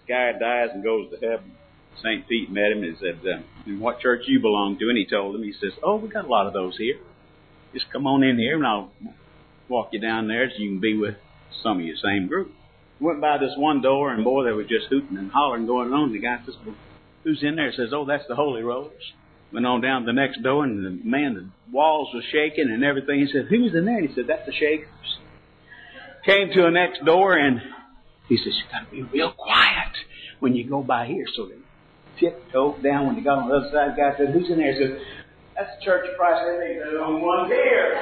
guy dies and goes to heaven. St. Pete met him and said, "And what church you belong to?" And he told him, he says, "Oh, we got a lot of those here. Just come on in here and I'll walk you down there so you can be with some of your same group." Went by this one door, and boy, they were just hooting and hollering going on. The guy says, "Well, who's in there?" He says, "Oh, that's the Holy Rollers." Went on down to the next door, and the walls were shaking and everything. He said, "Who's in there?" And he said, "That's the Shakers." Came to the next door, and he says, "You got to be real quiet when you go by here." So they tiptoed down. When they got on the other side, the guy said, "Who's in there?" He said, "That's the Church of Christ." There's only one here.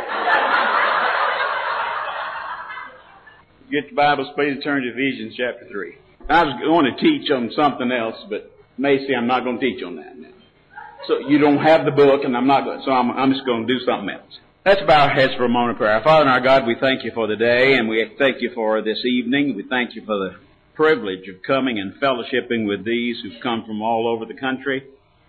Get your Bibles, please, and turn to Ephesians chapter 3. I was going to teach on something else, but Macy, I'm not going to teach on that now. So you don't have the book, and I'm just going to do something else. Let's bow our heads for a moment of prayer. Father and our God, we thank you for the day, and we thank you for this evening. We thank you for the privilege of coming and fellowshipping with these who've come from all over the country.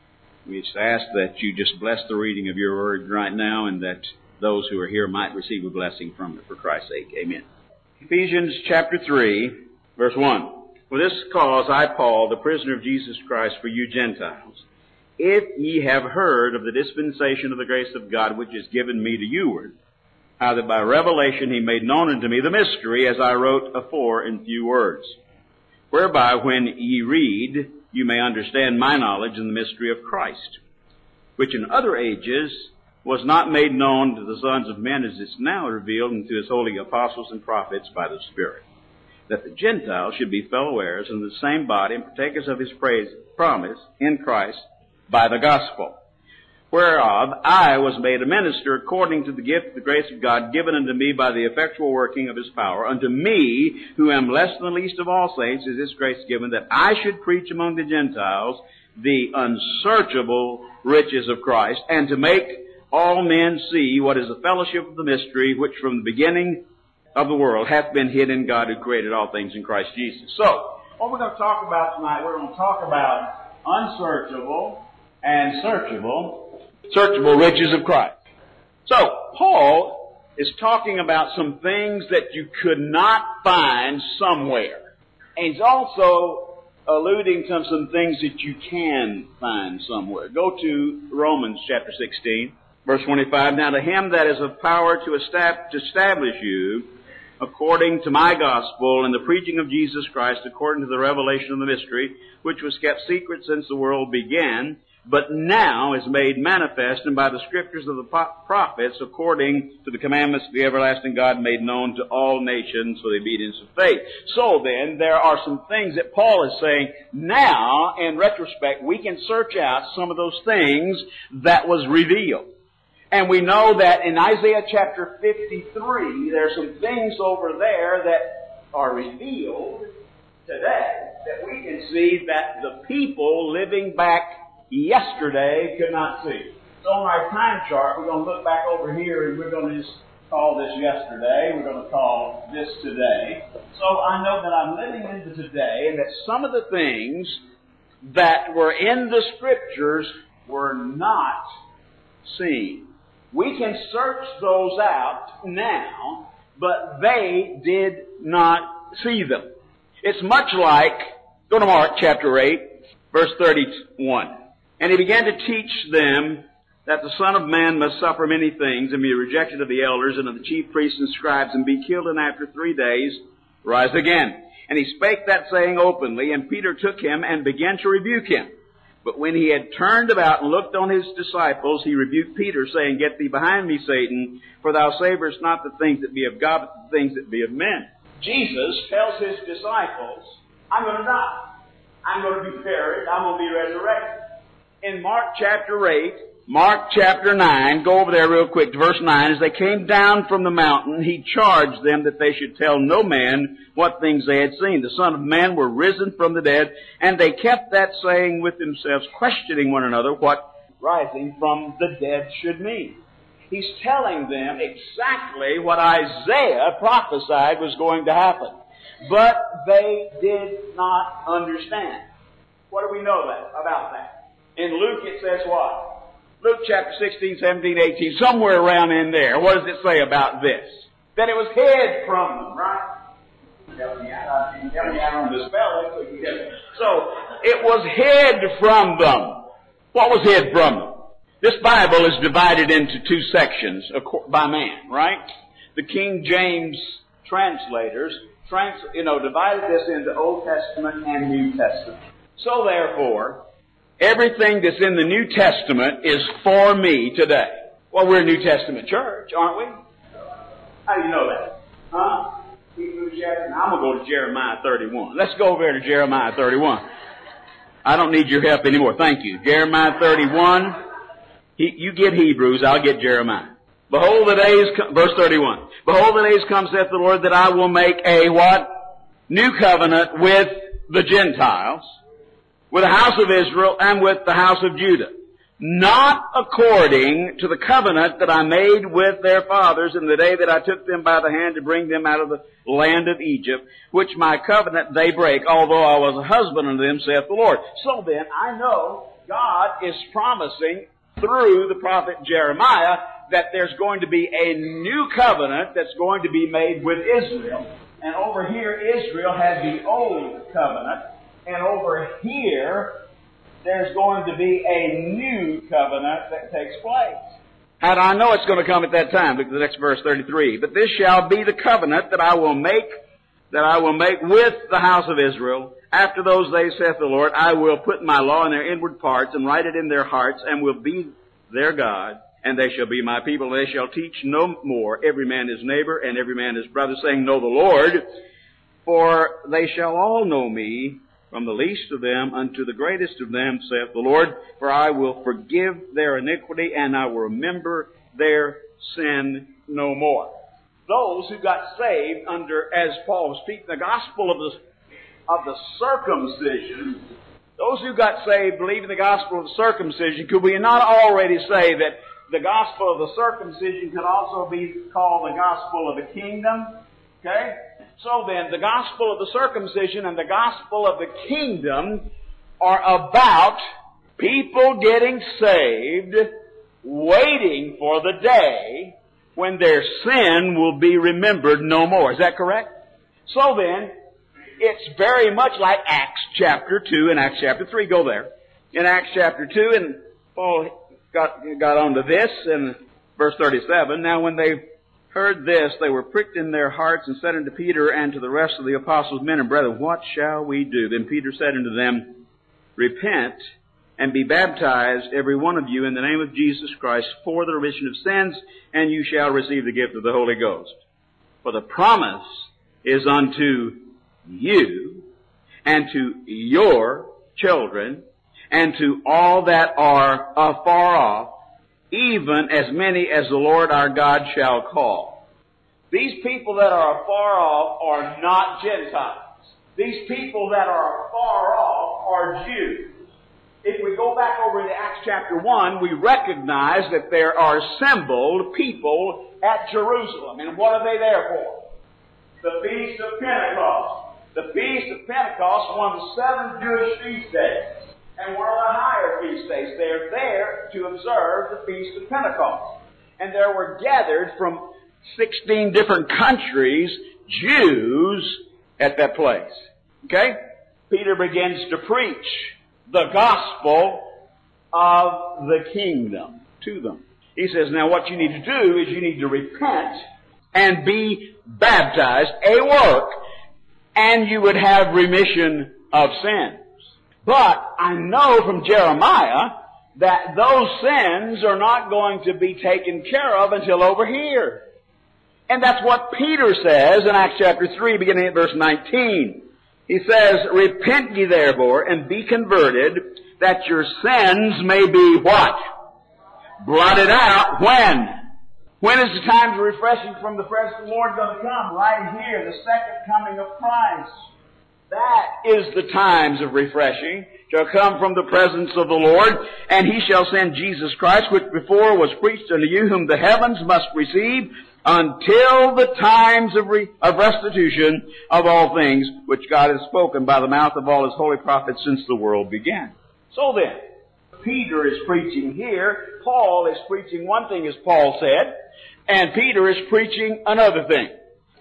We just ask that you just bless the reading of your word right now, and that those who are here might receive a blessing from it for Christ's sake. Amen. Ephesians chapter 3, verse 1. "For this cause I, Paul, the prisoner of Jesus Christ, for you Gentiles, if ye have heard of the dispensation of the grace of God which is given me to youward, how that by revelation he made known unto me the mystery, as I wrote afore in few words, whereby when ye read, you may understand my knowledge in the mystery of Christ, which in other ages was not made known to the sons of men, as it's now revealed unto his holy apostles and prophets by the Spirit, that the Gentiles should be fellow heirs in the same body and partakers of his promise in Christ by the gospel, whereof I was made a minister according to the gift of the grace of God given unto me by the effectual working of his power. Unto me, who am less than the least of all saints, is this grace given, that I should preach among the Gentiles the unsearchable riches of Christ, and to make all men see what is the fellowship of the mystery, which from the beginning of the world hath been hid in God, who created all things in Christ Jesus." So, what we're going to talk about tonight, we're going to talk about unsearchable and searchable riches of Christ. So, Paul is talking about some things that you could not find somewhere. And he's also alluding to some things that you can find somewhere. Go to Romans chapter 16, verse 25. "Now to him that is of power to establish you, according to my gospel and the preaching of Jesus Christ, according to the revelation of the mystery, which was kept secret since the world began, but now is made manifest, and by the scriptures of the prophets, according to the commandments of the everlasting God, made known to all nations for the obedience of faith." So then, there are some things that Paul is saying, now, in retrospect, we can search out some of those things that was revealed. And we know that in Isaiah chapter 53, there are some things over there that are revealed today that we can see that the people living back yesterday could not see. So on our time chart, we're going to look back over here, and we're going to just call this yesterday. We're going to call this today. So I know that I'm living into today, and that some of the things that were in the Scriptures were not seen. We can search those out now, but they did not see them. It's much like, go to Mark chapter 8, verse 31. "And he began to teach them that the Son of Man must suffer many things, and be rejected of the elders and of the chief priests and scribes, and be killed, and after 3 days rise again. And he spake that saying openly, and Peter took him and began to rebuke him. But when he had turned about and looked on his disciples, he rebuked Peter, saying, Get thee behind me, Satan, for thou savorest not the things that be of God, but the things that be of men." Jesus tells his disciples, I'm going to die. I'm going to be buried. I'm going to be resurrected. In Mark chapter 8, Mark chapter 9, go over there real quick to verse 9. "As they came down from the mountain, he charged them that they should tell no man what things they had seen. The Son of Man were risen from the dead, and they kept that saying with themselves, questioning one another what rising from the dead should mean." He's telling them exactly what Isaiah prophesied was going to happen. But they did not understand. What do we know about that? In Luke it says what? Luke chapter 16, 17, 18, somewhere around in there. What does it say about this? That it was hid from them, right? Help me out. Help me out on this spelling. So, it was hid from them. What was hid from them? This Bible is divided into two sections by man, right? The King James translators, divided this into Old Testament and New Testament. So therefore, everything that's in the New Testament is for me today. Well, we're a New Testament church, aren't we? How do you know that? Huh? I'm going to go to Jeremiah 31. Let's go over there to Jeremiah 31. I don't need your help anymore. Thank you. Jeremiah 31. You get Hebrews, I'll get Jeremiah. Behold the days, verse 31. Behold the days come, saith the Lord, that I will make a what? New covenant with the Gentiles, with the house of Israel, and with the house of Judah. Not according to the covenant that I made with their fathers in the day that I took them by the hand to bring them out of the land of Egypt, which my covenant they break, although I was a husband unto them, saith the Lord. So then, I know God is promising through the prophet Jeremiah that there's going to be a new covenant that's going to be made with Israel. And over here, Israel had the old covenant, and over here, there's going to be a new covenant that takes place. How do I know it's going to come at that time? Look at the next verse, 33. But this shall be the covenant that I will make with the house of Israel. After those days, saith the Lord, I will put my law in their inward parts and write it in their hearts, and will be their God, and they shall be my people. And they shall teach no more every man his neighbor and every man his brother, saying, Know the Lord, for they shall all know me, from the least of them unto the greatest of them, saith the Lord, for I will forgive their iniquity, and I will remember their sin no more. Those who got saved under, as Paul was speaking, the gospel of the circumcision, those who got saved believing the gospel of the circumcision, could we not already say that the gospel of the circumcision could also be called the gospel of the kingdom? Okay? So then, the gospel of the circumcision and the gospel of the kingdom are about people getting saved, waiting for the day when their sin will be remembered no more. Is that correct? So then, it's very much like Acts chapter 2 and Acts chapter 3. Go there. In Acts chapter 2, and Paul got onto this in verse 37. Now when they heard this, they were pricked in their hearts, and said unto Peter and to the rest of the apostles, Men and brethren, what shall we do? Then Peter said unto them, Repent, and be baptized, every one of you, in the name of Jesus Christ, for the remission of sins, and you shall receive the gift of the Holy Ghost. For the promise is unto you, and to your children, and to all that are afar off, even as many as the Lord our God shall call. These people that are afar off are not Gentiles. These people that are afar off are Jews. If we go back over into Acts chapter 1, we recognize that there are assembled people at Jerusalem. And what are they there for? The Feast of Pentecost. The Feast of Pentecost, one of the 7 Jewish feast days, and one of the higher feast days. They're there to observe the Feast of Pentecost. And there were gathered from 16 different countries, Jews, at that place. Okay? Peter begins to preach the gospel of the kingdom to them. He says, now what you need to do is you need to repent and be baptized, a work, and you would have remission of sins. But I know from Jeremiah that those sins are not going to be taken care of until over here. And that's what Peter says in Acts chapter 3, beginning at verse 19. He says, Repent ye therefore, and be converted, that your sins may be what? Blotted out. When? When is the time of refreshing from the presence of the Lord going to come? Right here, the second coming of Christ. That is the times of refreshing, shall come from the presence of the Lord, and He shall send Jesus Christ, which before was preached unto you, whom the heavens must receive, until the times of restitution of all things, which God has spoken by the mouth of all His holy prophets since the world began. So then, Peter is preaching here, Paul is preaching one thing, as Paul said, and Peter is preaching another thing.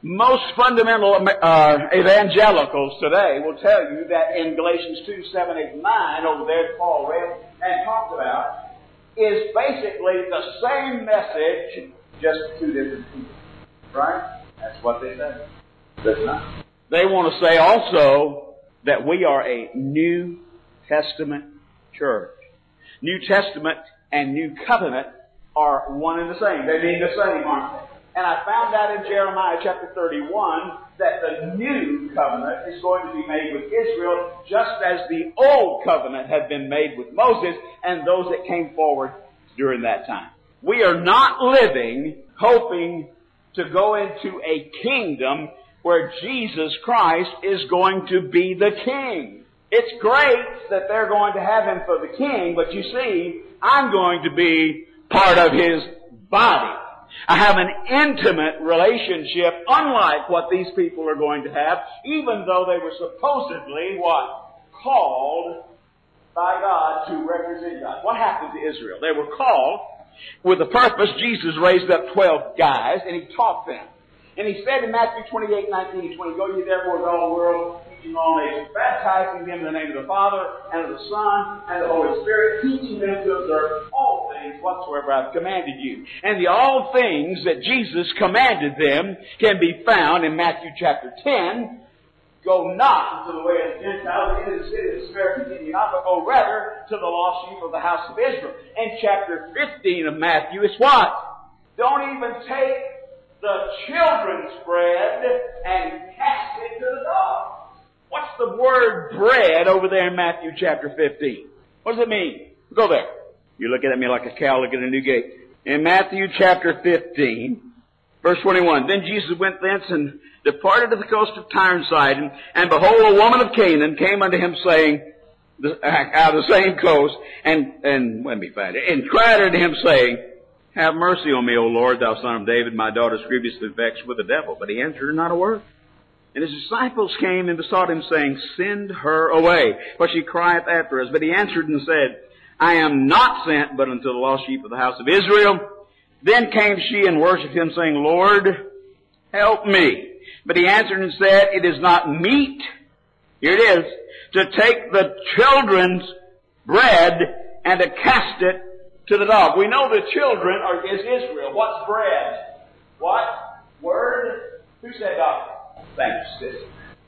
Most fundamental evangelicals today will tell you that in Galatians 2, 7, 8, 9, over there, Paul read and talked about, is basically the same message, just two different people. Right? That's what they say. That's not. They want to say also that we are a New Testament church. New Testament and New Covenant are one and the same. They mean the same, aren't they? And I found out in Jeremiah chapter 31 that the new covenant is going to be made with Israel just as the old covenant had been made with Moses and those that came forward during that time. We are not living hoping to go into a kingdom where Jesus Christ is going to be the king. It's great that they're going to have Him for the king, but you see, I'm going to be part of His body. I have an intimate relationship unlike what these people are going to have, even though they were supposedly called by God to represent God. What happened to Israel? They were called with a purpose. Jesus raised up 12 guys and He taught them. And He said in Matthew 28, 19 and 20, "Go ye therefore to all the world, teaching all nations, baptizing them in the name of the Father, and of the Son, and of the Holy Spirit, teaching them to observe all things whatsoever I've commanded you." And the all things that Jesus commanded them can be found in Matthew chapter 10. "Go not into the way of the Gentiles, into the city of the Spirit, continue not, but go rather to the lost sheep of the house of Israel." And chapter 15 of Matthew is what? "Don't even take the children's bread and cast it to the dogs." What's the word bread over there in Matthew chapter 15? What does it mean? Go there. You're looking at me like a cow looking at a new gate. In Matthew chapter 15, verse 21, "Then Jesus went thence and departed to the coast of Tyre and Sidon, and behold, a woman of Canaan came unto Him, saying," out of the same coast, and let me find it, "and cried unto Him, saying, Have mercy on me, O Lord, thou son of David, my daughter is grievously vexed with the devil. But He answered her not a word. And His disciples came and besought Him, saying, Send her away, for she crieth after us. But He answered and said, I am not sent but unto the lost sheep of the house of Israel. Then came she and worshipped Him, saying, Lord, help me. But He answered and said, It is not meet," here it is, "to take the children's bread and to cast it to the dog." We know the children is Israel. What's bread? What? Word? Who said dog? Thanks, sister.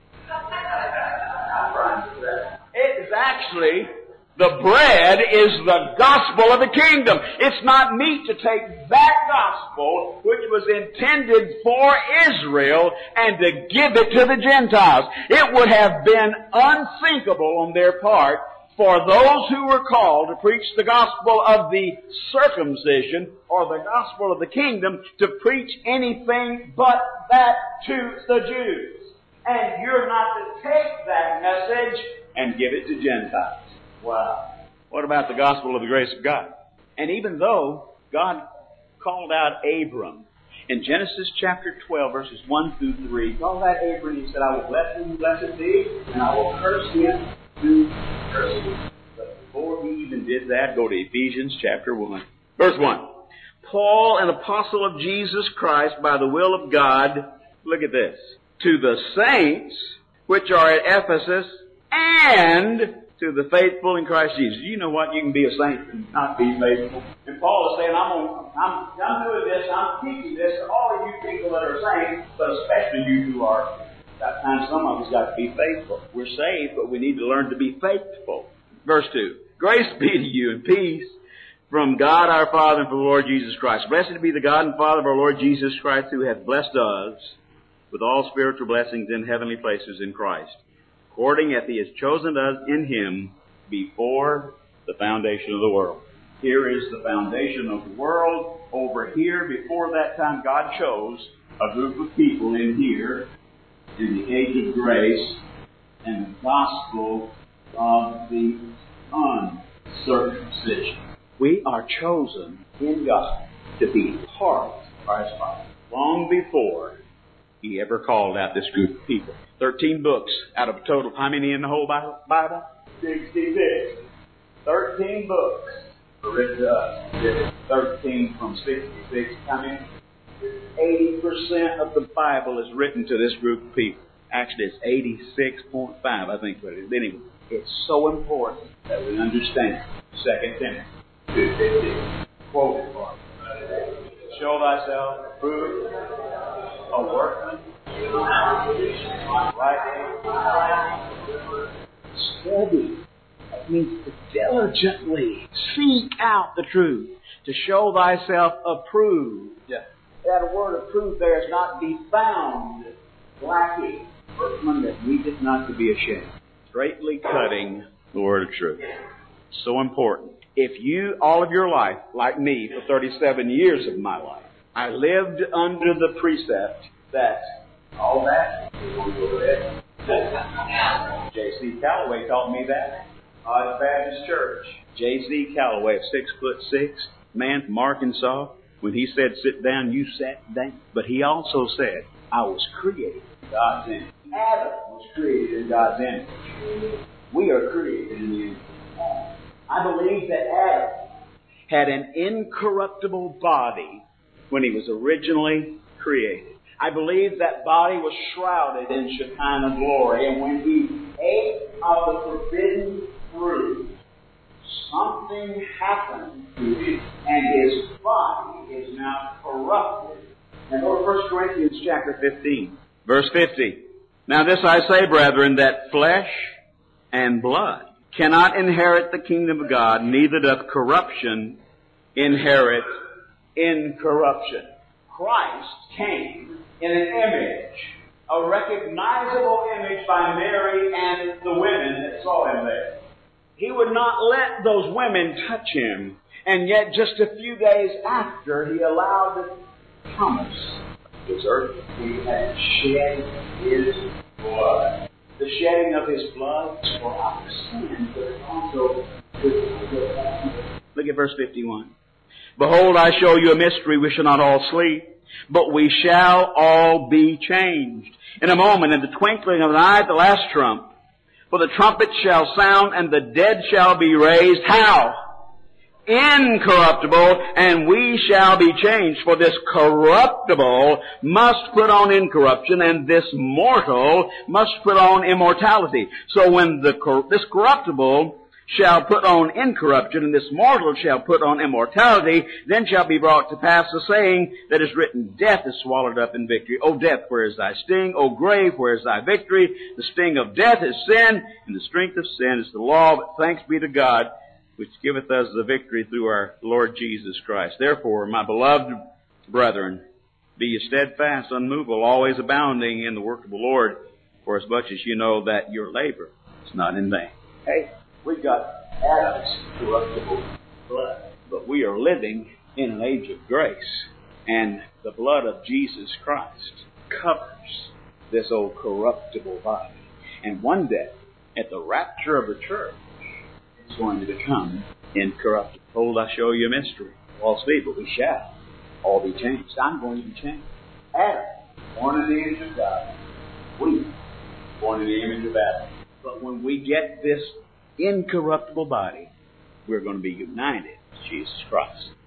It is actually, the bread is the gospel of the kingdom. It's not meet to take that gospel, which was intended for Israel, and to give it to the Gentiles. It would have been unthinkable on their part for those who were called to preach the gospel of the circumcision, or the gospel of the kingdom, to preach anything but that to the Jews. And you're not to take that message and give it to Gentiles. Wow. What about the gospel of the grace of God? And even though God called out Abram in Genesis chapter 12, verses 1 through 3, called out Abram, He said, I will bless him who blesseth thee, and I will curse him who curses thee. But before He even did that, go to Ephesians chapter 1. Verse 1. Paul, an apostle of Jesus Christ, by the will of God, look at this, to the saints which are at Ephesus, and to the faithful in Christ Jesus. You know what? You can be a saint and not be faithful. And Paul is saying, I'm doing this, I'm teaching this to all of you people that are saints, but especially you who are, that time some of us got to be faithful. We're saved, but we need to learn to be faithful. Verse 2. Grace be to you and peace from God our Father and from the Lord Jesus Christ. Blessed be the God and Father of our Lord Jesus Christ, who hath blessed us with all spiritual blessings in heavenly places in Christ, according as He has chosen us in Him before the foundation of the world. Here is the foundation of the world. Over here, before that time, God chose a group of people in here, in the age of grace, and the gospel of the uncircumcision. We are chosen in God to be part of Christ's body long before He ever called out this group of people. 13 books out of a total of how many in the whole Bible? 66. 13 books were written to us. 13 from 66 coming. 80% of the Bible is written to this group of people. Actually, it's 86.5, I think what it is. Anyway, it's so important that we understand 2 Timothy 2:15. Quote it for me. Show thyself approved, a workman, right? Study. That means to diligently seek out the truth. To show thyself approved. That word approved there is not be found lacking. Workman that needeth not to be ashamed. Straightly cutting the word of truth. So important. If you, all of your life, like me, for 37 years of my life, I lived under the precept that all that is on your head. J.C. Calloway taught me that. At Baptist Church. J.C. Calloway, 6'6", man from Arkansas. When he said sit down, you sat down. But he also said, I was created in God's image. Adam was created in God's image. We are created in the image of God. I believe that Adam had an incorruptible body when he was originally created. I believe that body was shrouded in Shekinah glory, and when he ate of the forbidden fruit, something happened to him, and his body is now corrupted. And go to 1 Corinthians chapter 15, verse 50. Now this I say, brethren, that flesh and blood cannot inherit the kingdom of God, neither doth corruption inherit incorruption. Christ came in an image, a recognizable image by Mary and the women that saw him there. He would not let those women touch him, and yet just a few days after, he allowed Thomas to serve him. He had shed his blood. The shedding of his blood is for our sins, but also look at verse 51. Behold, I show you a mystery. We shall not all sleep, but we shall all be changed. In a moment, in the twinkling of an eye, at the last trump. For the trumpet shall sound, and the dead shall be raised. How? Incorruptible, and we shall be changed. For this corruptible must put on incorruption, and this mortal must put on immortality. So when this corruptible shall put on incorruption, and this mortal shall put on immortality, then shall be brought to pass the saying that is written, Death is swallowed up in victory. O death, where is thy sting? O grave, where is thy victory? The sting of death is sin, and the strength of sin is the law. But thanks be to God, which giveth us the victory through our Lord Jesus Christ. Therefore, my beloved brethren, be ye steadfast, unmovable, always abounding in the work of the Lord, for as much as you know that your labor is not in vain. Hey, we've got Adam's corruptible blood, but we are living in an age of grace, and the blood of Jesus Christ covers this old corruptible body. And one day, at the rapture of the church, it's going to become incorruptible. Behold, I show you a mystery. All sleep, but we shall all be changed. I'm going to be changed. Adam, born in the image of God. We, born in the image of Adam. But when we get this incorruptible body, we're going to be united with Jesus Christ.